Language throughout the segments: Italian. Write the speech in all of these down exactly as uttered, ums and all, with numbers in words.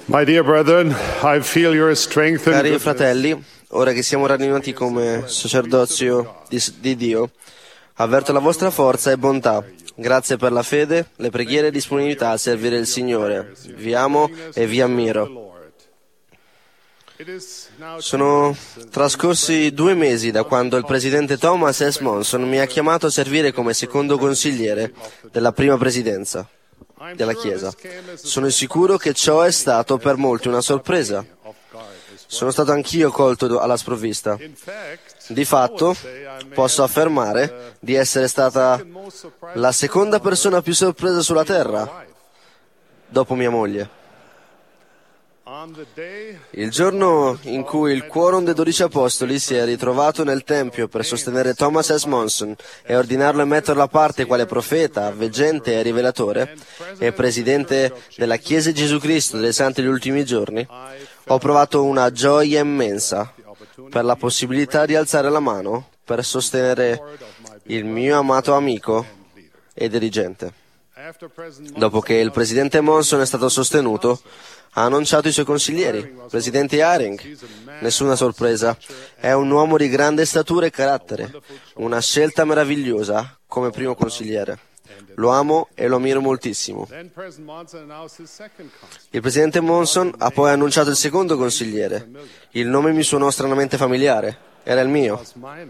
My dear brethren, I feel your strength and Cari goodness. fratelli, ora che siamo riuniti come sacerdozio di, di Dio, avverto la vostra forza e bontà. Grazie per la fede, le preghiere e disponibilità a servire il Signore. Vi amo e vi ammiro. Sono trascorsi due mesi da quando il presidente Thomas S. Monson mi ha chiamato a servire come secondo consigliere della prima presidenza della Chiesa. Sono sicuro che ciò è stato per molti una sorpresa. Sono stato anch'io colto alla sprovvista. Di fatto, posso affermare di essere stata la seconda persona più sorpresa sulla terra, dopo mia moglie. Il giorno in cui il quorum dei dodici apostoli si è ritrovato nel Tempio per sostenere Thomas S. Monson e ordinarlo a metterlo a parte quale profeta, veggente e rivelatore, e presidente della Chiesa di Gesù Cristo dei Santi degli Ultimi Giorni, ho provato una gioia immensa per la possibilità di alzare la mano per sostenere il mio amato amico e dirigente. Dopo che il presidente Monson è stato sostenuto, ha annunciato i suoi consiglieri, presidente Haring. Nessuna sorpresa, è un uomo di grande statura e carattere, una scelta meravigliosa come primo consigliere. Lo amo e lo ammiro moltissimo. Il presidente Monson ha poi annunciato il secondo consigliere. Il nome mi suonò stranamente familiare, era il mio.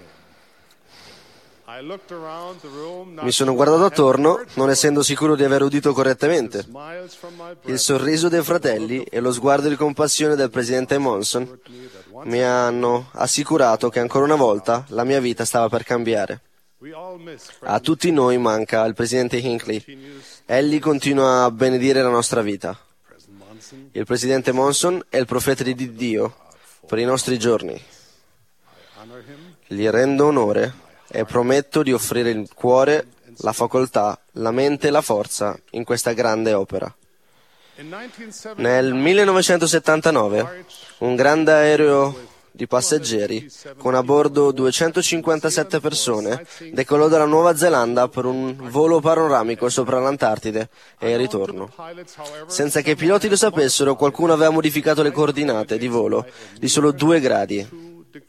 Mi sono guardato attorno, non essendo sicuro di aver udito correttamente. Il sorriso dei fratelli e lo sguardo di compassione del presidente Monson mi hanno assicurato che ancora una volta la mia vita stava per cambiare. A tutti noi manca il presidente Hinckley. Egli continua a benedire la nostra vita. Il presidente Monson è il profeta di Dio per i nostri giorni. Gli rendo onore e prometto di offrire il cuore, la facoltà, la mente e la forza in questa grande opera. Nel millenovecentosettantanove, un grande aereo di passeggeri con a bordo duecentocinquantasette persone decollò dalla Nuova Zelanda per un volo panoramico sopra l'Antartide e il ritorno. Senza che i piloti lo sapessero, qualcuno aveva modificato le coordinate di volo di solo due gradi.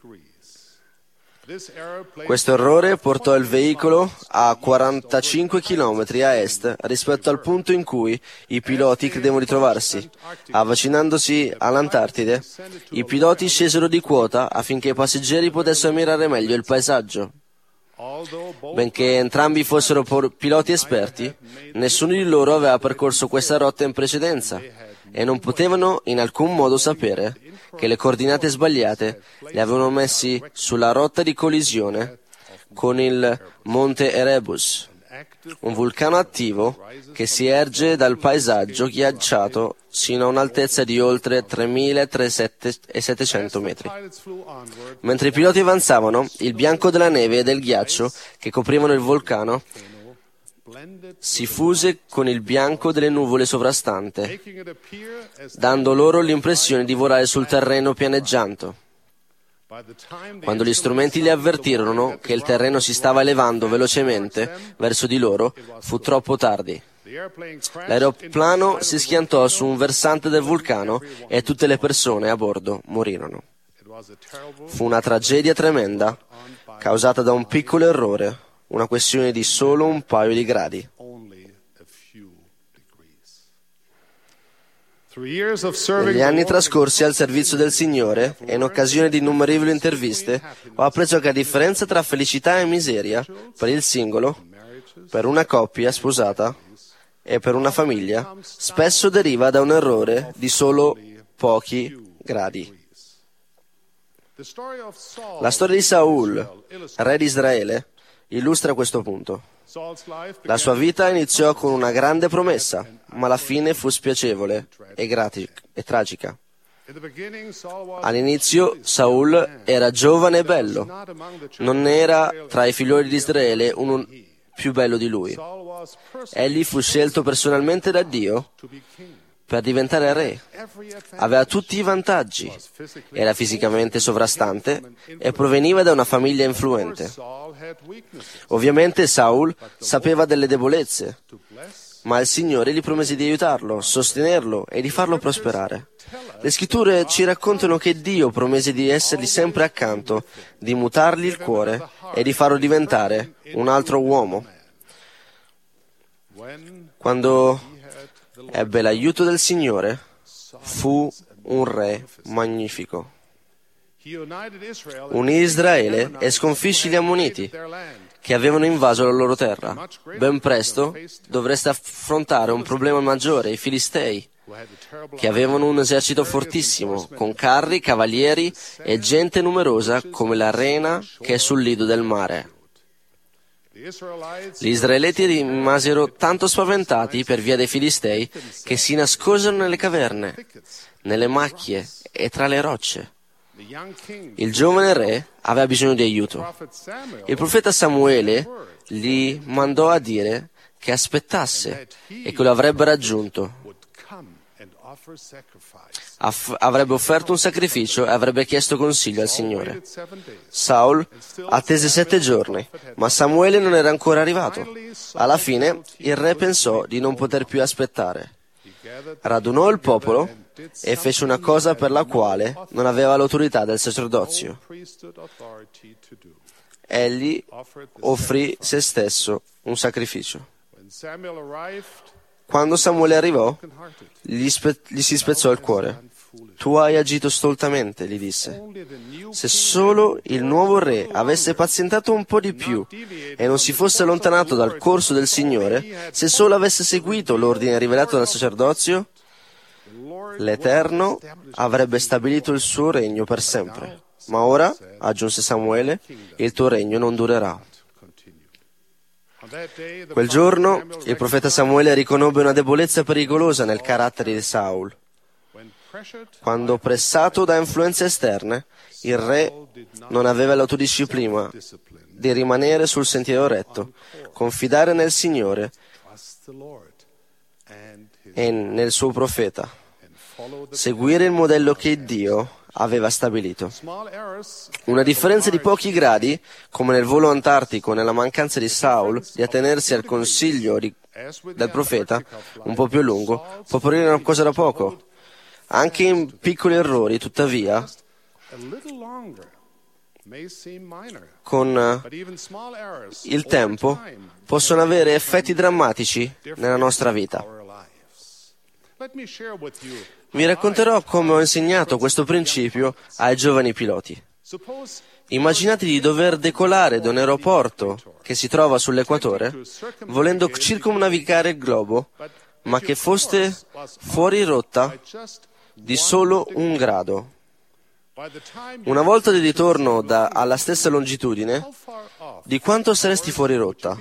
Questo errore portò il veicolo a quarantacinque chilometri a est rispetto al punto in cui i piloti credevano di trovarsi. Avvicinandosi all'Antartide, i piloti scesero di quota affinché i passeggeri potessero ammirare meglio il paesaggio. Benché entrambi fossero piloti esperti, nessuno di loro aveva percorso questa rotta in precedenza e non potevano in alcun modo sapere che le coordinate sbagliate li avevano messi sulla rotta di collisione con il Monte Erebus, un vulcano attivo che si erge dal paesaggio ghiacciato sino a un'altezza di oltre tremilasettecento metri. Mentre i piloti avanzavano, il bianco della neve e del ghiaccio che coprivano il vulcano si fuse con il bianco delle nuvole sovrastante, dando loro l'impressione di volare sul terreno pianeggiante. Quando gli strumenti li avvertirono che il terreno si stava elevando velocemente verso di loro, fu troppo tardi. L'aeroplano si schiantò su un versante del vulcano e tutte le persone a bordo morirono. Fu una tragedia tremenda causata da un piccolo errore, una questione di solo un paio di gradi. Negli anni trascorsi al servizio del Signore e in occasione di innumerevoli interviste, ho appreso che la differenza tra felicità e miseria per il singolo, per una coppia sposata e per una famiglia spesso deriva da un errore di solo pochi gradi. La storia di Saul, re di Israele, illustra questo punto. La sua vita iniziò con una grande promessa, ma la fine fu spiacevole e, grati- e tragica. All'inizio Saul era giovane e bello, non era tra i figlioli di Israele uno più bello di lui. Egli fu scelto personalmente da Dio per diventare re. Aveva tutti i vantaggi, era fisicamente sovrastante e proveniva da una famiglia influente. Ovviamente Saul sapeva delle debolezze ma il Signore gli promese di aiutarlo, sostenerlo e di farlo prosperare. Le scritture ci raccontano che Dio promese di essergli sempre accanto, di mutargli il cuore e di farlo diventare un altro uomo. Quando ebbe l'aiuto del Signore, fu un re magnifico. Unì Israele e sconfisce gli Ammoniti, che avevano invaso la loro terra. Ben presto dovreste affrontare un problema maggiore, i Filistei, che avevano un esercito fortissimo, con carri, cavalieri e gente numerosa come l'arena che è sul lido del mare. Gli israeliti rimasero tanto spaventati per via dei Filistei che si nascosero nelle caverne, nelle macchie e tra le rocce. Il giovane re aveva bisogno di aiuto. Il profeta Samuele gli mandò a dire che aspettasse e che lo avrebbe raggiunto. Aff- avrebbe offerto un sacrificio e avrebbe chiesto consiglio al Signore. Saul attese sette giorni, ma Samuele non era ancora arrivato. Alla fine il re pensò di non poter più aspettare. Radunò il popolo e fece una cosa per la quale non aveva l'autorità del sacerdozio. Egli offrì se stesso un sacrificio. Quando Samuele arrivò, gli, spe- gli si spezzò il cuore. Tu hai agito stoltamente, gli disse. Se solo il nuovo re avesse pazientato un po' di più e non si fosse allontanato dal corso del Signore, se solo avesse seguito l'ordine rivelato dal sacerdozio, l'Eterno avrebbe stabilito il suo regno per sempre. Ma ora, aggiunse Samuele, il tuo regno non durerà. Quel giorno il profeta Samuele riconobbe una debolezza pericolosa nel carattere di Saul. Quando pressato da influenze esterne, il re non aveva l'autodisciplina di rimanere sul sentiero retto, confidare nel Signore e nel suo profeta, seguire il modello che Dio aveva stabilito. Una differenza di pochi gradi, come nel volo antartico, nella mancanza di Saul di attenersi al consiglio di, del profeta, un po' più a lungo, può apparire una cosa da poco. Anche in piccoli errori, tuttavia, con il tempo, possono avere effetti drammatici nella nostra vita. Vi racconterò come ho insegnato questo principio ai giovani piloti. Immaginate di dover decolare da un aeroporto che si trova sull'equatore, volendo circumnavigare il globo, ma che foste fuori rotta di solo un grado. Una volta di ritorno da, alla stessa longitudine, di quanto saresti fuori rotta?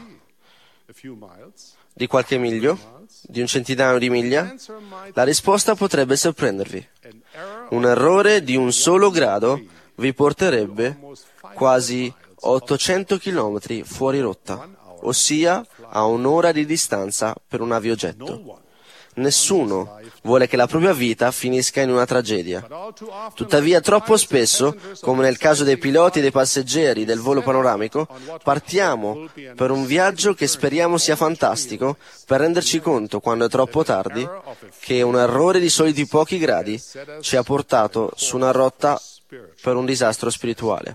Di qualche miglio? Di un centinaio di miglia? La risposta potrebbe sorprendervi. Un errore di un solo grado vi porterebbe quasi ottocento chilometri fuori rotta, ossia a un'ora di distanza per un aviogetto. Nessuno vuole che la propria vita finisca in una tragedia. Tuttavia, troppo spesso, come nel caso dei piloti e dei passeggeri del volo panoramico, partiamo per un viaggio che speriamo sia fantastico per renderci conto, quando è troppo tardi, che un errore di soliti pochi gradi ci ha portato su una rotta per un disastro spirituale.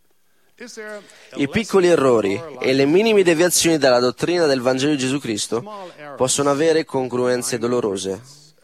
I piccoli errori e le minime deviazioni dalla dottrina del Vangelo di Gesù Cristo possono avere congruenze dolorose.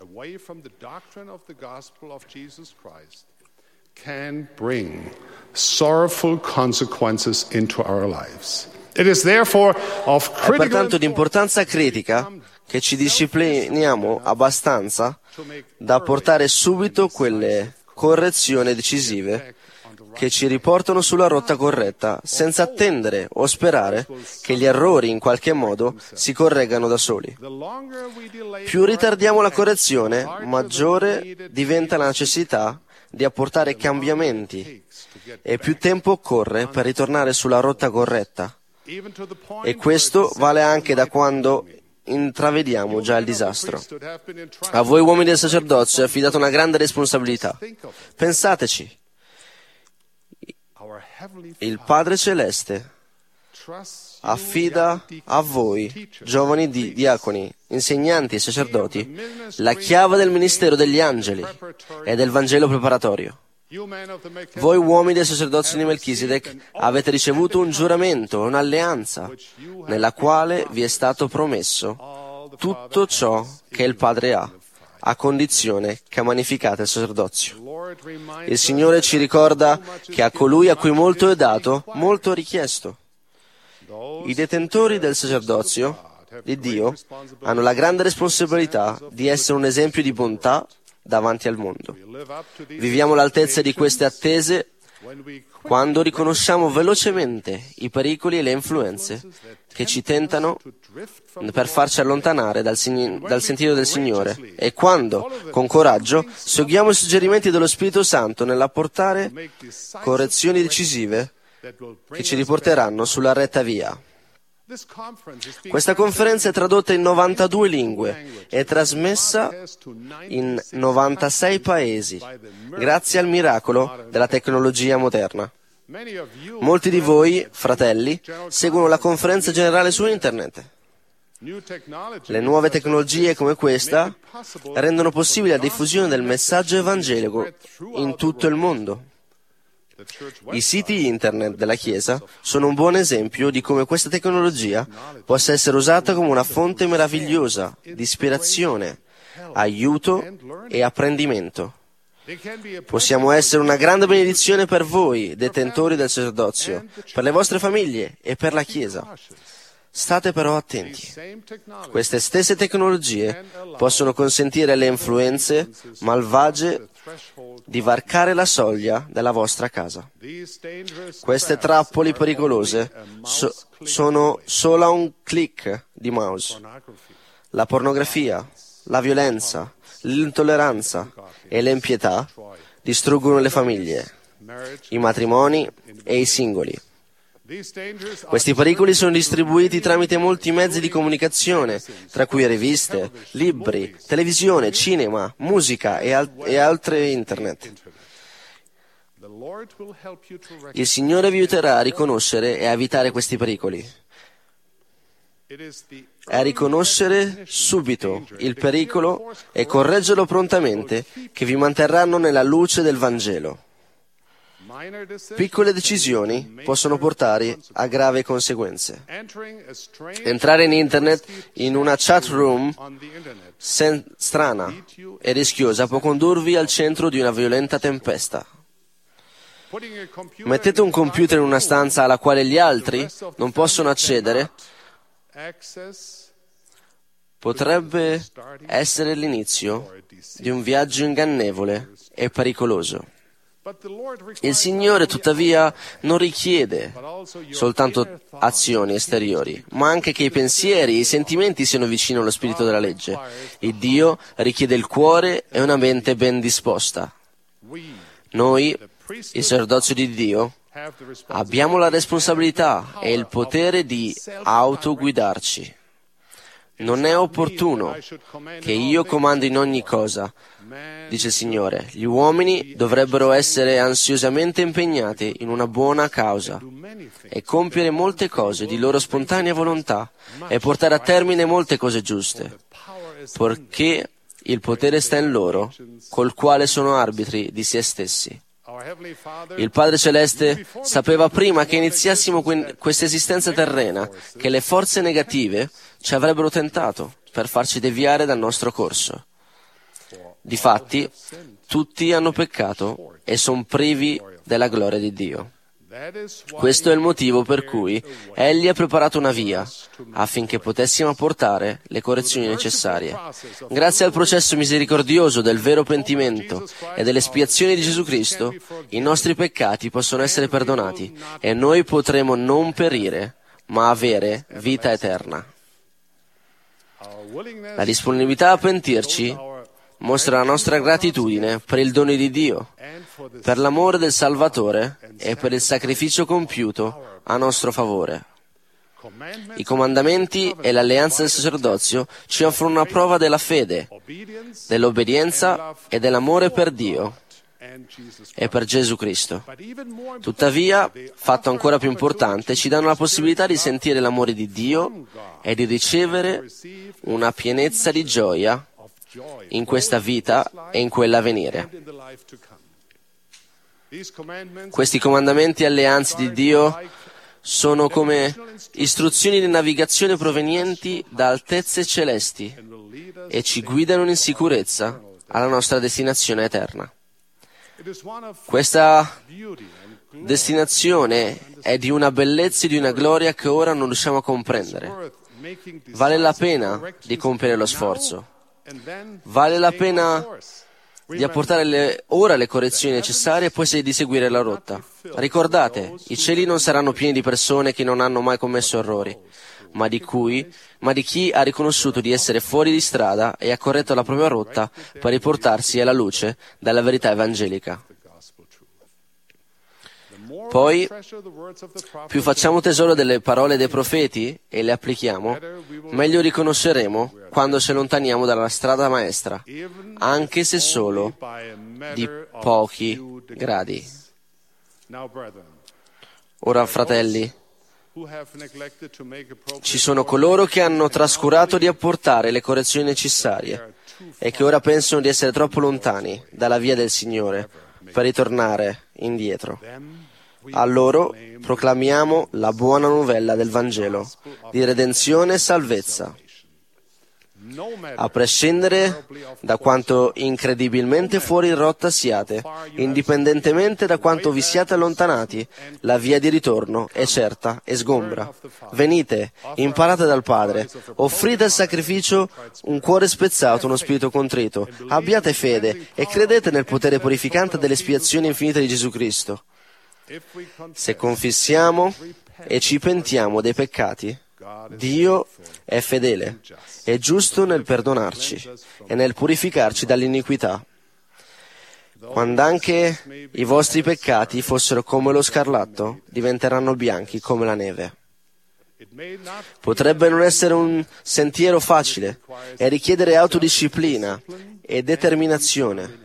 Can bring sorrowful consequences into our lives. It is therefore of È critical pertanto di importanza critica che ci discipliniamo abbastanza da apportare subito quelle correzioni decisive che ci riportano sulla rotta corretta, senza attendere o sperare che gli errori in qualche modo si correggano da soli. Più ritardiamo la correzione, maggiore diventa la necessità di apportare cambiamenti e più tempo occorre per ritornare sulla rotta corretta. E questo vale anche da quando intravediamo già il disastro. A voi uomini del sacerdozio è affidata una grande responsabilità. Pensateci. Il Padre Celeste affida a voi, giovani di- diaconi, insegnanti e sacerdoti, la chiave del ministero degli angeli e del Vangelo preparatorio. Voi uomini del sacerdozio di Melchisedec avete ricevuto un giuramento, un'alleanza, nella quale vi è stato promesso tutto ciò che il Padre ha, a condizione che magnificate il sacerdozio. Il Signore ci ricorda che a colui a cui molto è dato, molto è richiesto. I detentori del sacerdozio di Dio hanno la grande responsabilità di essere un esempio di bontà davanti al mondo. Viviamo all'altezza di queste attese quando riconosciamo velocemente i pericoli e le influenze che ci tentano per farci allontanare dal, sign- dal sentiero del Signore e quando, con coraggio, seguiamo i suggerimenti dello Spirito Santo nell'apportare correzioni decisive che ci riporteranno sulla retta via. Questa conferenza è tradotta in novantadue lingue e trasmessa in novantasei paesi, grazie al miracolo della tecnologia moderna. Molti di voi, fratelli, seguono la conferenza generale su Internet. Le nuove tecnologie come questa rendono possibile la diffusione del messaggio evangelico in tutto il mondo. I siti internet della Chiesa sono un buon esempio di come questa tecnologia possa essere usata come una fonte meravigliosa di ispirazione, aiuto e apprendimento. Possiamo essere una grande benedizione per voi, detentori del sacerdozio, per le vostre famiglie e per la Chiesa. State però attenti. Queste stesse tecnologie possono consentire alle influenze malvagie di varcare la soglia della vostra casa. Queste trappole pericolose so- sono solo a un click di mouse. La pornografia, la violenza, l'intolleranza e l'impietà distruggono le famiglie, i matrimoni e i singoli. Questi pericoli sono distribuiti tramite molti mezzi di comunicazione, tra cui riviste, libri, televisione, cinema, musica e, al- e altre internet. Il Signore vi aiuterà a riconoscere e a evitare questi pericoli. A riconoscere subito il pericolo e correggerlo prontamente, che vi manterranno nella luce del Vangelo. Piccole decisioni possono portare a gravi conseguenze. Entrare in Internet in una chat room sen- strana e rischiosa può condurvi al centro di una violenta tempesta. Mettete un computer in una stanza alla quale gli altri non possono accedere, potrebbe essere l'inizio di un viaggio ingannevole e pericoloso. Il Signore, tuttavia, non richiede soltanto azioni esteriori, ma anche che i pensieri e i sentimenti siano vicini allo spirito della legge. Il Dio richiede il cuore e una mente ben disposta. Noi, il sacerdozio di Dio, abbiamo la responsabilità e il potere di autoguidarci. Non è opportuno che io comando in ogni cosa, dice il Signore. Gli uomini dovrebbero essere ansiosamente impegnati in una buona causa e compiere molte cose di loro spontanea volontà e portare a termine molte cose giuste, perché il potere sta in loro, col quale sono arbitri di se stessi. Il Padre Celeste sapeva prima che iniziassimo que- questa esistenza terrena che le forze negative ci avrebbero tentato per farci deviare dal nostro corso. Difatti, tutti hanno peccato e sono privi della gloria di Dio. Questo è il motivo per cui Egli ha preparato una via affinché potessimo apportare le correzioni necessarie. Grazie al processo misericordioso del vero pentimento e dell'espiazione di Gesù Cristo, i nostri peccati possono essere perdonati e noi potremo non perire, ma avere vita eterna. La disponibilità a pentirci mostra la nostra gratitudine per il dono di Dio, per l'amore del Salvatore e per il sacrificio compiuto a nostro favore. I comandamenti e l'alleanza del sacerdozio ci offrono una prova della fede, dell'obbedienza e dell'amore per Dio. e per Gesù Cristo. Tuttavia, fatto ancora più importante, ci danno la possibilità di sentire l'amore di Dio e di ricevere una pienezza di gioia in questa vita e in quella a venire. Questi comandamenti e alleanze di Dio sono come istruzioni di navigazione provenienti da altezze celesti e ci guidano in sicurezza alla nostra destinazione eterna. Questa destinazione è di una bellezza e di una gloria che ora non riusciamo a comprendere. Vale la pena di compiere lo sforzo. Vale la pena di apportare le, ora le correzioni necessarie e poi di seguire la rotta. Ricordate, i cieli non saranno pieni di persone che non hanno mai commesso errori, ma di cui, ma di chi ha riconosciuto di essere fuori di strada e ha corretto la propria rotta per riportarsi alla luce della verità evangelica. Poi, più facciamo tesoro delle parole dei profeti e le applichiamo, meglio riconosceremo quando ci allontaniamo dalla strada maestra, anche se solo di pochi gradi. Ora, fratelli, ci sono coloro che hanno trascurato di apportare le correzioni necessarie e che ora pensano di essere troppo lontani dalla via del Signore per ritornare indietro. A loro proclamiamo la buona novella del Vangelo di redenzione e salvezza. A prescindere da quanto incredibilmente fuori rotta siate, indipendentemente da quanto vi siate allontanati, la via di ritorno è certa e sgombra. Venite, imparate dal Padre, offrite il sacrificio un cuore spezzato, uno spirito contrito, abbiate fede e credete nel potere purificante dell'espiazione infinita di Gesù Cristo. Se confissiamo e ci pentiamo dei peccati, Dio è fedele e giusto nel perdonarci e nel purificarci dall'iniquità. Quando anche i vostri peccati fossero come lo scarlatto, diventeranno bianchi come la neve. Potrebbe non essere un sentiero facile e richiedere autodisciplina e determinazione,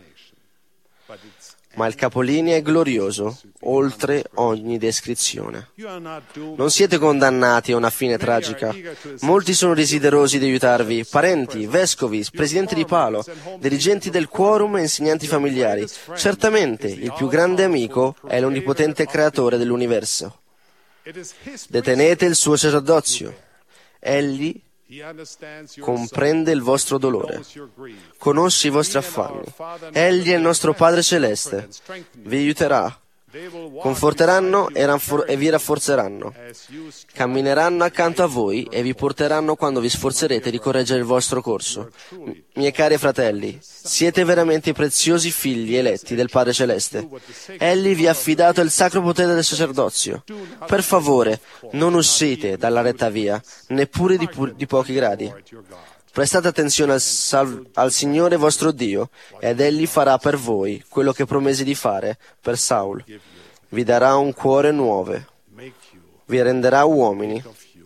ma il capolinea è glorioso, oltre ogni descrizione. Non siete condannati a una fine tragica. Molti sono desiderosi di aiutarvi, parenti, vescovi, presidenti di palo, dirigenti del quorum e insegnanti familiari. Certamente, il più grande amico è l'onnipotente creatore dell'universo. Detenete il suo sacerdozio. Egli comprende il vostro dolore, conosce i vostri affanni. Egli è il nostro Padre Celeste, vi aiuterà, conforteranno e, ranfor- e vi rafforzeranno, cammineranno accanto a voi e vi porteranno quando vi sforzerete di correggere il vostro corso. M- miei cari fratelli, siete veramente i preziosi figli eletti del Padre Celeste. Egli vi ha affidato il sacro potere del sacerdozio. Per favore, non uscite dalla retta via, neppure di, pu- di pochi gradi. Prestate attenzione al, sal- al Signore vostro Dio, ed Egli farà per voi quello che promese di fare per Saul. Vi darà un cuore nuovo, vi renderà uomini,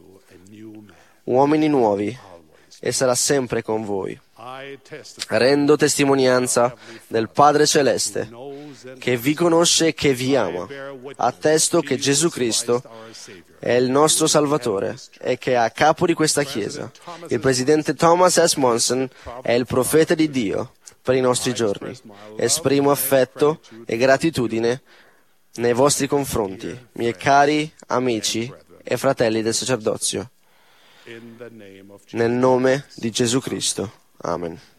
uomini nuovi, e sarà sempre con voi. Rendo testimonianza del Padre Celeste, che vi conosce e che vi ama. Attesto che Gesù Cristo è il nostro Salvatore e che è a capo di questa Chiesa. Il presidente Thomas S. Monson è il profeta di Dio per i nostri giorni. Esprimo affetto e gratitudine nei vostri confronti, miei cari amici e fratelli del sacerdozio. Nel nome di Gesù Cristo. Amen.